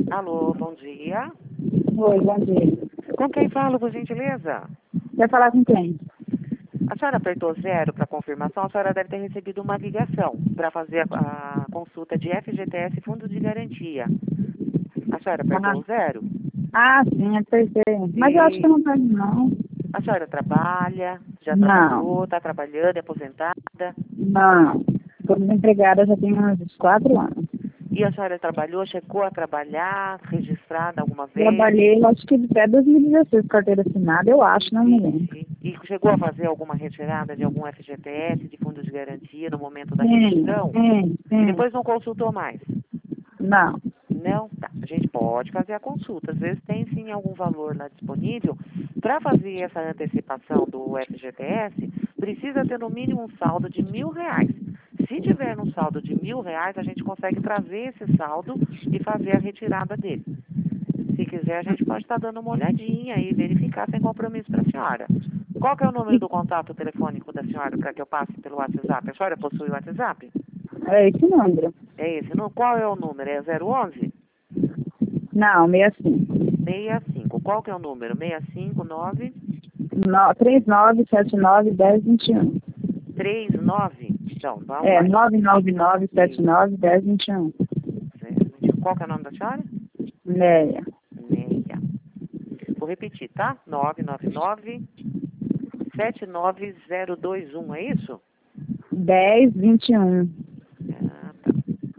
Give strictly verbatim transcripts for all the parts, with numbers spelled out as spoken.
Alô, bom dia. Oi, bom dia. Com quem falo, por gentileza? Vai falar com quem? A senhora apertou zero para confirmação, a senhora deve ter recebido uma ligação para fazer a, a consulta de F G T S Fundo de Garantia. A senhora apertou Ah, o zero? ah sim, apertei. Mas eu acho que E não tá não. a senhora trabalha, já Não, trabalhou, está trabalhando, é aposentada? não. Estou desempregada já tem uns quatro anos. E a senhora trabalhou, chegou a trabalhar, registrada alguma vez? Trabalhei, acho que até dois mil e dezesseis, carteira assinada, eu acho, não me lembro. E, e chegou a fazer alguma retirada de algum F G T S, de fundo de garantia, no momento da Sim, remissão? sim, E sim. depois não consultou mais? Não. Não? Tá. A gente pode fazer a consulta. Às vezes tem sim algum valor lá disponível. Para fazer essa antecipação do F G T S, precisa ter no mínimo um saldo de mil reais. Se tiver um saldo de mil reais, a gente consegue trazer esse saldo e fazer a retirada dele. Se quiser, a gente pode estar dando uma olhadinha e verificar sem compromisso para a senhora. Qual que é o número do contato telefônico da senhora para que eu passe pelo WhatsApp? A senhora possui o WhatsApp? É esse número. É esse. No, qual é o número? É zero onze? Não, sessenta e cinco. sessenta e cinco. Qual que é o número? seis cinco nove No, trinta e nove, setenta e nove, dez, vinte e um. três nove. Então, vamos É, lá. nove nove nove, setenta e nove, dez, vinte e um. Qual que é o nome da senhora? Leia. Neia. Vou repetir, tá? nove nove nove, sete nove zero dois um, é isso? dez, vinte e um. Ah, tá.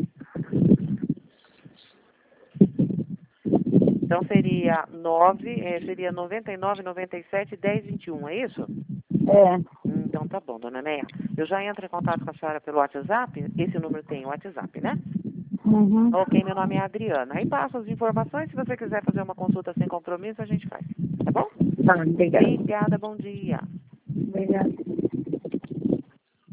Então seria nove, eh, seria noventa e nove, noventa e sete, dez, vinte e um, é isso? É. Hum, Então tá bom, dona Neia. Eu já entro em contato com a senhora pelo WhatsApp. Esse número tem o WhatsApp, né? Uhum. Ok, meu nome é Adriana. Aí passa as informações. Se você quiser fazer uma consulta sem compromisso, a gente faz. Tá bom? Tá, obrigada. Obrigada, bom dia. Obrigada.